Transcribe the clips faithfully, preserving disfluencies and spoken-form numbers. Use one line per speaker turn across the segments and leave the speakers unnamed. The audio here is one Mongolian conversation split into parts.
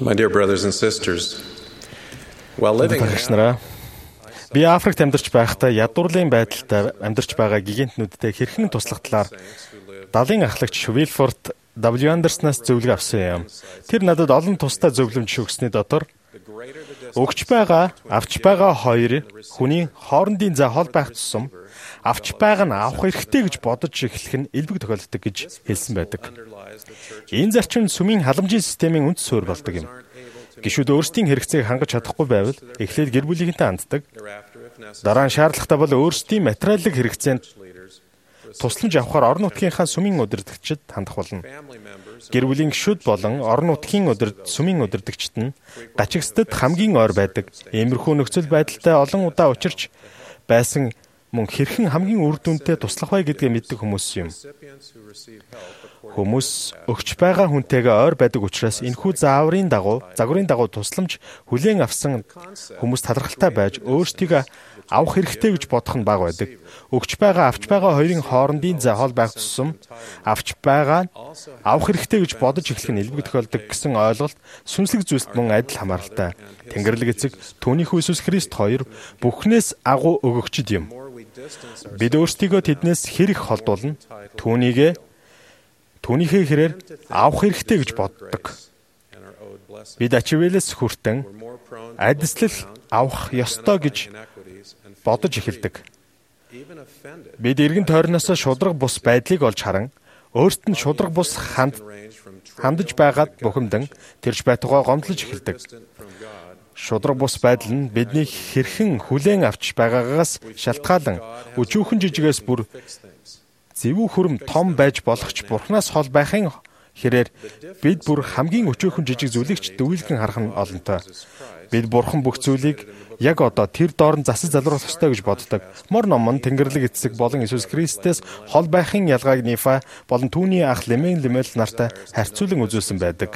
My dear brothers and sisters, while living
Багшнараа би Африкт амьдарч байхдаа ядуурлын байдалтай амьдарч байгаа гигантнүүдтэй хэрхэн туслах талаар далайн ахлагч Вилфорд W. Андерснаас зөвлөгөө авсан юм. Тэр надад олон тустай зөвлөмж өгсөний дотор өгч байгаа, авч байгаа хоёр хүний хоорондын зай хол байх тусам авч байгаа нь авах хэрэгтэй гэж бодож эхлэх нь элбэг тохиолддог гэж хэлсэн байдаг. Энэ зарчим сүмийн халамжийн системийн үндэс суурь болдог юм. Гишүүд өөрсдийн хэрэгцээг хангаж чадахгүй байвал эхлээд гэр бүлийнхэнтэй ханддаг. Дараа нь шаардлагатай бол өөрсдийн материалын хэрэгцээнд тусламж авахар орон нутгийнхаа сүмийн удирдагчид хандах болно. Гэр бүлийн гишүүд болон орон нутгийн удирд сүмийн удирдагчид нь гачигсдад хамгийн ойр байдаг. Иймэрхүү нөхцөл байдалтай олон удаа учирч байсан мөн хэрхэн хамгийн үр дүнтэй туслах вэ гэдгээ мэддэг хүмүүс юм. Хүмүүс өгч байгаа хүнтэйгээ ойр байдаг учраас энэхүү зааврын дагуу, загварын дагуу тусламж хүлээн авсан хүмүүс талархалтай байж өөрсдийгөө авах хэрэгтэй гэж бодох нь бага байдаг. Өгч байгаа, авч байгаа хоёрын хоорондын зай хол байх тусам авч байгаа авах хэрэгтэй гэж бодож эхлэх нь элбэг тохиолдог гэсэн ойлголт сүнслэг зүйлс мөн адил хамааралтай. Тэнгэрлэг эцэг түүнийхүү Иесус Христ хоёр бүхнээс агуу өгөгчд юм. Бид өөрсдийгөө тэднээс хэрэг холдуулна. Түүнийгээ түүнийхээ хэрээр авах хэрэгтэй гэж боддог. Бид ачивэлээс хүртэн адислал авах ёстой гэж бодож эхэлдэг. Бид эргэн тойрноос шудраг бус байдлыг олж харан өөрт нь шудраг бус ханд хандаж байгаад бухимдан тэрж байтугай гомдлож эхэлдэг. Шудраг бус байдал нь бидний хэрхэн хүлээн авч байгаагаас шалтгаалan өчүүхэн жижигээс бүр зэвүү хүрэм том байж болох ч Бурханаас хол байхын хэрээр бид бүр хамгийн өчүүхэн жижиг зүйлийг ч дүүлгэн харах нь олонтой. Бид Бурхан бүх зүйлийг яг одоо тэр доорн засаж залруулах ёстой гэж боддог. Мор номон Тэнгэрлэг эцэг болон Иесус Христос хол байхын ялгааг Нифа болон түүний ах Лемен Лемел нартай харьцуулан үзүүлсэн байдаг.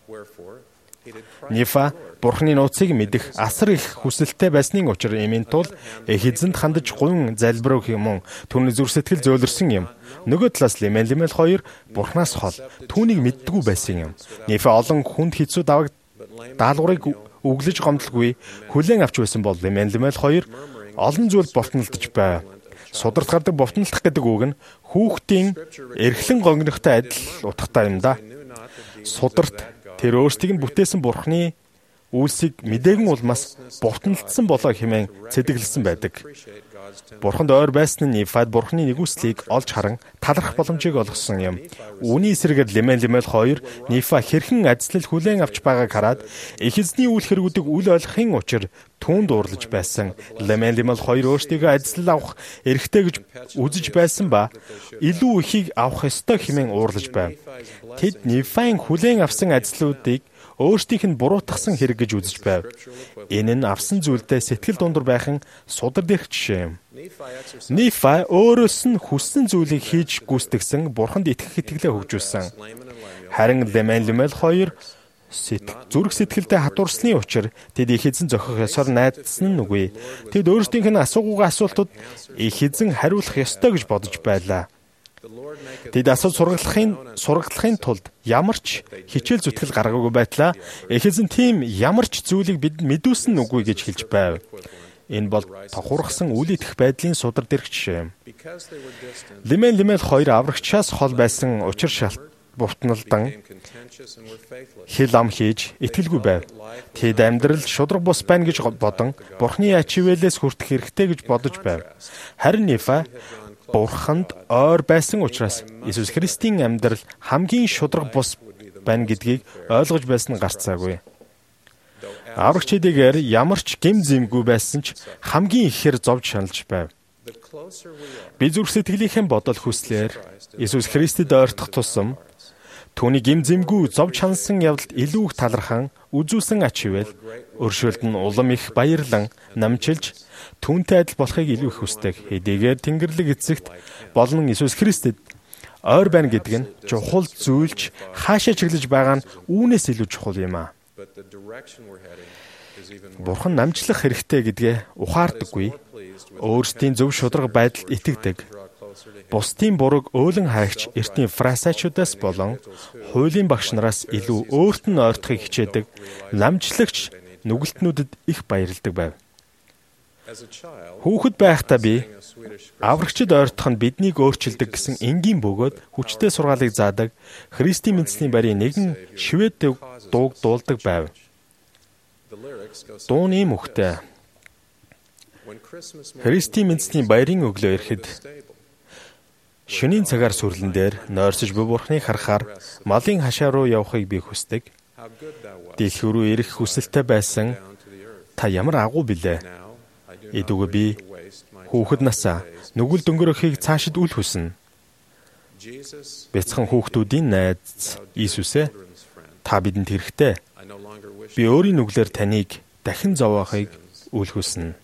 Нифа Бурханы нууцыг мэдэх асар их хүсэлтэй байсны учир эмийн тул эхэзэнд хандаж гун залбирах юм. Түүний зүрх сэтгэл зөөлрсөн юм. Нөгөө талаас Лемен Лемел хоёр Бурханаас хол түүнийг мэддэггүй байсан юм. Нифа олон хүнд хэцүү даваг даалгаврыг өглөж гомдлгүй хүлээн авч байсан бол Лемен Лемел хоёр олон зүйл бовтнолдож байв. Сударт гардаг бовтнолдох гэдэг үг нь хүүхдийн эрхлэн гонгнохтой адил утгатай юм да. Сударт тэр өөрсдийг нь бүтээсэн Бурханы үйлсийг мэдээгэн улмаас бовтнолдсон болоо хэмээн цэдэглэсэн байдаг. Бурханд ойр байсан нь Нифад Бурханы нэгүслийг олж харан талархах боломжийг олгосон юм. Үүний эсрэгээр Лемен Лемел хоёр Нифа хэрхэн ажлал хүлээн авч байгааг хараад их эзний үйл хэрэгүүдийг үл ойлгохын учир түүнд уурлаж байсан. Лемен Лемел хоёр өөрсдийгөө ажлал авах эрхтэй гэж үзэж байсан ба илүү ихийг авах ёстой хэмээн уурлаж байв. Тэд Нифагийн хүлээн авсан ажлуудыг өөрсдийнх нь буруутгасан хэрэг гэж үзэж байв. Энэ нь авсан зүйлдээ сэтгэл дундуур байхын судар дээрх жишээ юм. Нифа өөрөөс нь хүссэн зүйлийг хийж гүйцэтгсэн Бурханд итгэх итгэлээ хөгжүүлсэн. Харин Лемен Лемел хоёр зүрх сэтгэлдээ хатуурсны учир тэд их эзэн зохих ёсоор найдсан нь үгүй. Тэд өөрсдийнх нь асуугаагаа асуултууд их эзэн хариулах ёстой гэж бодож байлаа. Тэд асуулт сургалахын сургалахын тулд ямар ч хичээл зүтгэл гаргаагүй байтлаа их эзэн тийм ямар ч зүйлийг бид мэдүүлсэн үгүй гэж хэлж байв. Энэ бол тохурхсан үл идэх байдлын судар дээрх жишээ юм. Лемен Лемел хоёр аврагчаас хол байсан учир шалт бовтнолдан хил ам хийж итгэлгүй байв. Тэд амьдрал шудраг бус байна гэж бодон Бурханы ачивэлээс хүртэх хэрэгтэй гэж бодож байв. Харин Нифа Бурханд ойр байсан учраас Иесус Христийн амьдрал хамгийн шудраг бус байна гэдгийг ойлгож байсан нь гарцаагүй. Аврагчдыгээр ямар ч гэм зэмгүй байсан ч хамгийн ихээр зовж шаналж байв. Би зүрх сэтгэлийнхэн бодол хүслээр Иесус Христэд ойртох тусам түүний гэм зэмгүй зовж шаналсан явдалд илүү их талархан үзүүлсэн ачивэл өршөөлд нь улам их баярлан намчилж түүнтэй адил болохыг илүү их хүсдэг. Хэдийгээр Тэнгэрлэг эцэгт болон Иесус Христэд ойр байна гэдэг нь чухал зүйлч хаашаа чиглэж байгаа нь үүнээс илүү чухал юм аа. Бурхан намжлах хэрэгтэй гэдгээ ухаардаггүй. Өөрсдийн зөв шударга байдалд итгэдэг. бусдын бурууг өөлөн хайгч эртний фарисеучудаас болон хуулийн багш нараас илүү өөрт нь ойртохыг хичээдэг намжлагч нүгэлтнүүдэд их баярладаг байв. Хүүхэд байхдаа би аврагчид ойртох нь биднийг өөрчилдөг гэсэн энгийн бөгөөд хүчтэй сургаалыг заадаг Христийн мэдслийн барийн нэгэн швед дууг дуулдаг байв. Дууны мөхтэй Христийн мэдслийн баярын өглөө ирэхэд шөнийн цагаар сүрлэн дээр нойрсож буй Бурхныг харахаар малын хашаа руу явахыг би хүсдэг. Дэлхий рүү ирэх хүсэлтэй байсан та ямар агуу билээ. Эдүгэ би хүүхэд насаа нүгэл дөнгөрөхийг цаашид үл хүснэ. Бяцхан хүүхдүүдийн найз Иесусээ та бидэнд хэрэгтэй. Би өөрийн нүглээр таныг дахин зовоохыг үл хүснэ.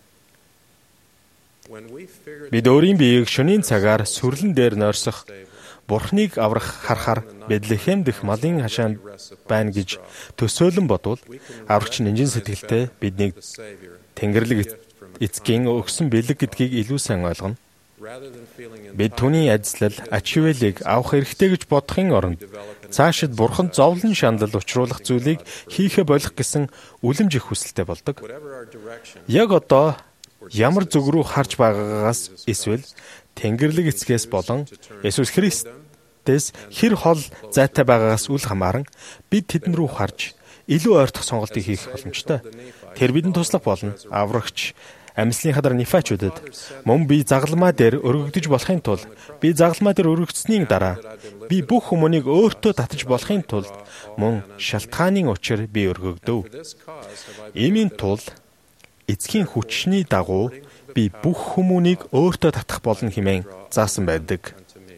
Бид өөрийн биеийг шөнийн цагаар сүрлэн дээр нойрсох Бурхныг аврах харахаар Бэтлехэм дэх малын хашаанд байна гэж төсөөлөн бодвол аврагч нинжин сэтгэлтэй биднийг Тэнгэрлэг эцгийн өгсөн бэлэг гэдгийг илүү сайн ойлгоно. Бид түүний ажиллал ачивэлийг авах хэрэгтэй гэж бодохын оронд цаашид Бурханд зовлон шаналл учруулах зүйлийг хийхэ болох гэсэн үлэмж их хүсэлтэй болдог. Яг одоо ямар зүг рүү харж байгаагаас эсвэл Тэнгэрлэг эцгээс болон Есүс Христээс хэр хол зайтай байгаагаас үл хамааран бид тэдэн рүү харж илүү ойртох сонголтыг хийх боломжтой. Тэр бидэнд туслах болно. Аврагч амьслын хадар Нефачудад мөн би загалмаа дээр өргөгдөж болохын тулд би загалмаа дээр өргөгдсөний дараа би бүх хүмүүнийг өөртөө татаж болохын тулд мөн шалтгааны учир би өргөгдөв. Иймийн тулд эцгийн хүчний дагуу би бүх хүмүүнийг өөртөө татах болно хэмээн заасан байдаг.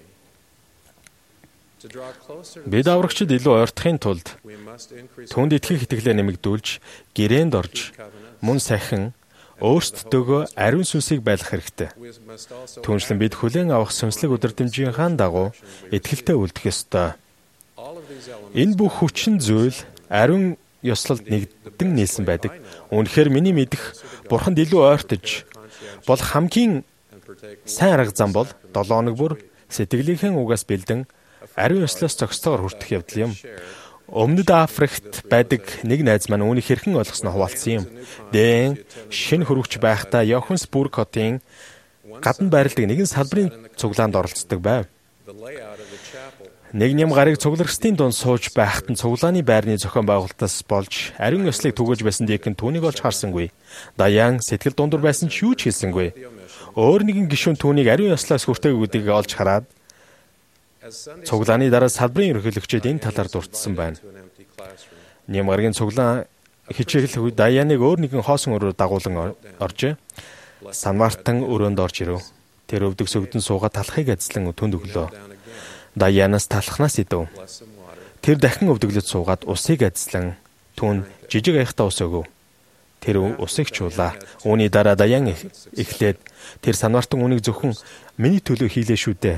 Бид аврагчид илүү ойртохын тулд түүнд итгэх итгэлээ нэмэгдүүлж, гэрээнд орж, мөн сахин өөрсдөө ариун сүнсийг байлгах хэрэгтэй. Түүнчлэн бид хүлээн авах сүнслэг өдөрдмжийнхаа дагуу итгэлтэй үлдэх ёстой. Энэ бүх хүчин зүйл ариун ёслолд нэгдэн нийлсэн байдаг. Үнэхээр миний мэдэх Бурханд илүү ойртож бол хамгийн сайн арга зам бол долоо хоног бүр сэтгэлийнхэн угаас бэлдэн ариун ёслоос зохистойгоор хүртэх явдал юм. Өмнөд Африкт байдаг нэг найз маань үүнийг хэрхэн ойлгосноо хуваалцсан юм. Дэн шинэ хөрвөгч байхдаа Йоханнесбург-хотын гадна байрладаг нэгэн салбарын цуглаанд оролцдог байв. Нэг нэм гарыг цуглагчдын дунд сууж байхад нь цуглааны байрны зохион байгуулалтаас болж ариун ёслыг түгэж байсан дийхэн түүнийг олж харсангүй. Даян сэтгэл дундуур байсан ч юу ч хэлсэнгүй. Өөр нэгэн гишүүн түүнийг ариун ёслоос хүртээгүүдийг олж хараад цуглааны дараа салбарын ерөнхийлөгчид энэ талаар дурдсан байна. Нэм гаргийн цуглаан хичээл үе Даяныг өөр нэгэн хоосон өрөөр дагуулan оржээ. Санвартан өрөөнд орж ирэв. Тэр өвдөг сөгдөн суугаад талахыг ажиллан түнд өглөө. Даянаас талхнаас идэв. Тэр дахин өвдөглөж суугаад усыг ажиллан түүн жижиг аяхтаа ус өгөв. Тэр усыг чуулаа. Үүний дараа Даян эхлээд тэр санвартан үнийг зөвхөн миний төлөө хийлээ шүү дээ.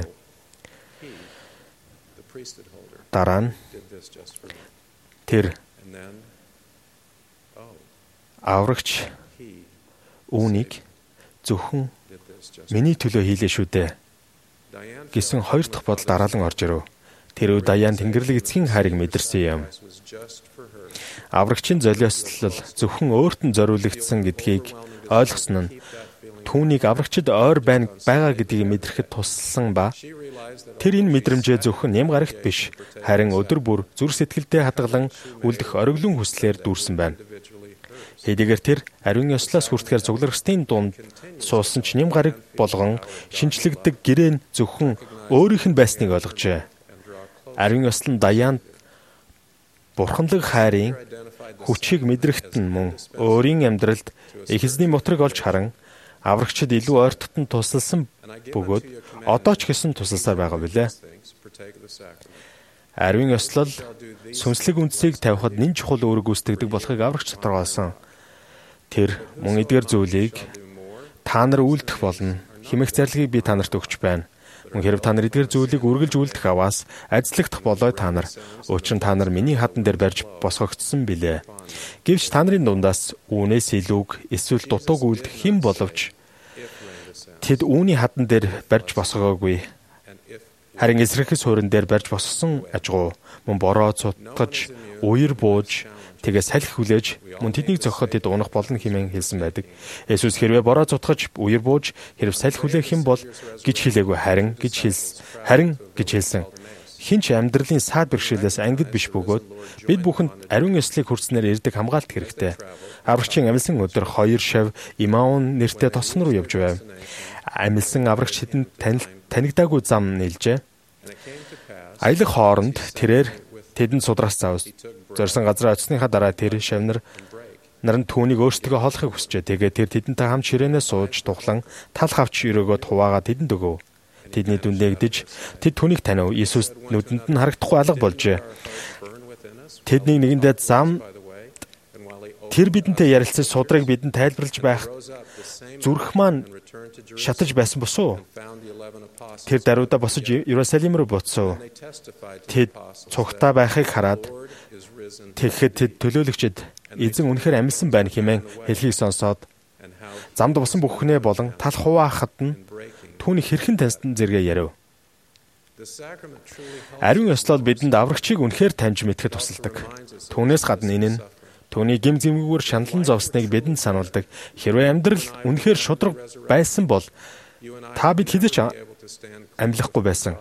Дараа нь тэр аврагч үүнийг зөвхөн миний төлөө хийлээ шүү дээ гэсэн хоёр дахь бодол дараалан орж ирэв. Тэр үед Даян Тэнгэрлэг эцгийн хайрыг мэдэрсэн юм. Аврагчийн золиослол зөвхөн өөрт нь зориулагдсан гэдгийг ойлгосон нь түүнийг аврагчид ойр байна байгаа гэдгийг мэдрэхэд тусалсан ба тэр энэ мэдрэмжээ зөвхөн нэм гарагт биш харин өдөр бүр зүр сэтгэлдээ хадгалан үлдэх ориглон хүслээр дүүрсэн байна. Хэдийгээр тэр ариун ёслоос хүртэхээр цуглагчдын дунд суусан ч нэм гараг болгон шинчлэгддэг гэрээ нь зөвхөн өөрийнх нь байсныг ойлгожээ. Ариун ёслон Даянд бурханлаг хайрын хүчийг мэдрэхт нь мөн өөрийн амьдралд их эзний мотрыг олж харан аврагчид илүү ойртотон тусалсан бөгөөд одоо ч гэсэн тусалсаар байгаа билээ. Ариун ёслол сүнслэг үндсийг тавихад нэн чухал үүрэг гүйцэтгэдэг болохыг аврагч тодорхойлсон. Тэр мөн эдгээр зүйлийг та нар үйлдэх болно. Хэмэх зарлагыг би та нарт өгч байна. Мөн хэрв та нар эдгээр зүйлийг үргэлж үйлдэх аваас ажиллагдах болой та нар учир нь та нар миний хадан дээр барьж босгогдсон билээ. Гэвч та нарын дундаас үүнээс илүүг эсвэл дутууг үйлдэх хэн боловч Тэд үүний хадан дээр барьж босгоогүй. Харин эсрэхээс суурин дээр барьж босгосон ажгуу мөн бороо цутгаж, уяр бууж, тэгээ салхи хүлээж мөн тэднийг зохиход тэд унах болно хэмээн хэлсэн байдаг. Есүс хэрвээ бороо цутгаж, уяр бууж, хэрв салхи хүлээх юм бол гэж хэлээгүй харин гэж хэлсэн. Харин гэж хэлсэн. Хинч амьдралын саад бэрхшээлээс ангид биш бөгөөд бид бүхэнд ариун ёслыг хүртснээр ирдэг хамгаалт хэрэгтэй. Аврагчийн амилсан өдөр хоёр шав Имаун нэртэй тосон руу явж байв. Амилсан аврагч хэдэнд танигдаагүй зам нийлжээ. Аялах хооронд тэрээр тэдэнд судраас заавс. Зорьсон газар очсныхаа дараа тэр шавнар наран түүнийг өөрсдөө хоолохыг хүсчээ. Тэгээд тэр тэдэнтэй хамт ширээнээс сууж тухлан тал хавч өрөөгөө хуваагаа тэдэнд өгөв. Тэдний дүндэгдэж тэд түүнийг танив. Иесус нүдэнд нь харагдахгүй алга болжээ. Тэдний нэгэндээ зам тэр бидэнтэй ярилцаж судрыг бидэнд тайлбарлаж байх зүрх маань шатаж байсан босуу. Тэр даруйда босож Иерусалим руу буцав. Тэд цугтаа байхыг хараад тэгэхэд тэд төлөөлөгчд эзэн үнэхээр амилсан байна хэмээн хэлхийг сонсоод замд босон бүхнээ болон тал хуваахад нь түүний хэрхэн таньсан зэрэг ярив. Ариун ёслол бидэнд аврагчийг үнэхээр таньж мэдхэд тусалдаг. Түүнээс гадна энэ нь түүний гим зэмгүүр шаналн зовсныг бидэнд сануулдаг. Хэрвээ амьдрал үнэхээр шудраг байсан бол та бид хизээч амьлахгүй байсан.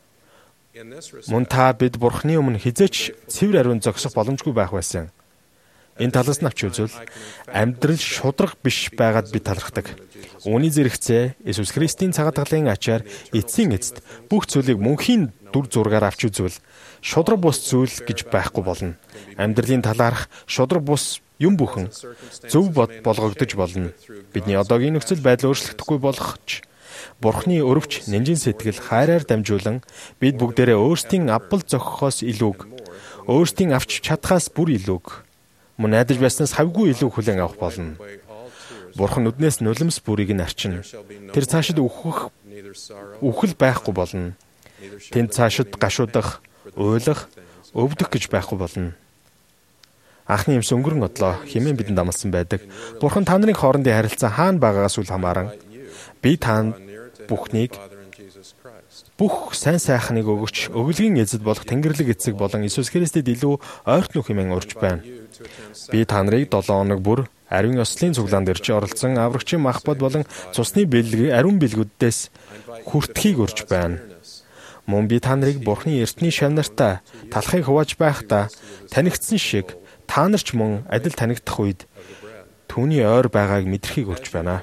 Мөн та бид Бурхны өмнө хизээч цэвэр ариун зогсох боломжгүй байх байсан. Энэ талаас нь авч үзвэл амьдрал шудраг биш байгаад би талархдаг. Үүний зэрэгцээ Иесус Христийн цагаатгалын ачаар эцсийн эцэд бүх зүйлийг мөнхийн дүр зургаар авч үзвэл шудраг бус зүйл гэж байхгүй болно. Амьдралын талаарх шудраг бус юм бүхэн зөв бод болгогдож болно. Бидний одоогийн нөхцөл байдал өөрчлөгдөхгүй болох ч Бурхны өрөвч нэнжин сэтгэл хайраар дамжуулан бид бүгдээрээ өөрсдийн авбал зохихоос илүүг, өөрсдийн авч чадхаас бүр илүүг, мөн найдаж байснаас хавьгүй илүү хүлээн авах болно. Бурхан нүднээс нулимс бүрийг нь арчина. Тэр цаашид үхэх үхэл байхгүй болно. Тэнд цаашид гашуудах, уйлах, өвдөх гэж байхгүй болно. Анхны юмс өнгөрөн одлоо хэмээн бидэнд амласан байдаг. Бурхан та нарын хоорондын харилцаа хаана байгаагаас үл хамааран би та бүхнийг бүх сайн сайхныг өгөж өглөгийн эзэд болох Тэнгэрлэг эцэг болон Иесус Христэд илүү ойртон хэмээн урьж байна. Би та нарыг долоон хоног бүр ариун ёслолын цуглаанд ирж оролцсон аврагчийн махбод болон цусны бэлэг ариун бэлгүүдээс хүртхийг урьж байна. Мөн би та нарыг Бурхны эртний шавнартаа талхыг хувааж байхдаа танигдсан шиг та нар ч мөн адил танигдах үед түүний ойр байгааг мэдрэхийг урьж байна.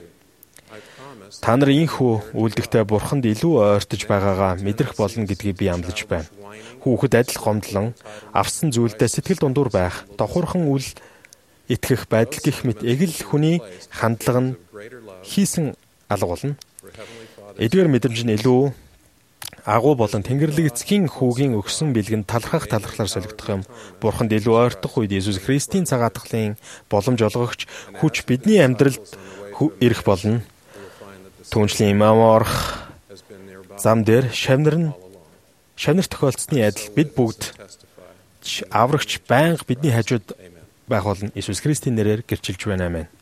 Та нар ийхүү үйлдэгтээ Бурханд илүү ойртож байгаагаа мэдрэх болно гэдгийг би амлаж байна. Хүүхэд адил гомдлон авсан зүйлдээ сэтгэл дундуур байх, давхурхан үл итгэх байдал гэх мэт эгэл хүний хандлага нь хийсэн алга болно. Эдгээр мэдрэмж нь илүү агуу болон Тэнгэрлэг эцгийн хүүгийн өгсөн бэлгэнд талархах талархлаар солигдох юм. Бурханд илүү ойртох үед Иесус Христийн цагаатгалын боломж олгогч хүч бидний амьдралд ирэх болно. Түүнчлэн Имаун орох зам дээр шавнар нь шавнар тохиолдсны адил бид бүгд аврагч байнга бидний хажууд байх болно. Иесус Христийн нэрээр гэрчилж байна. Амен.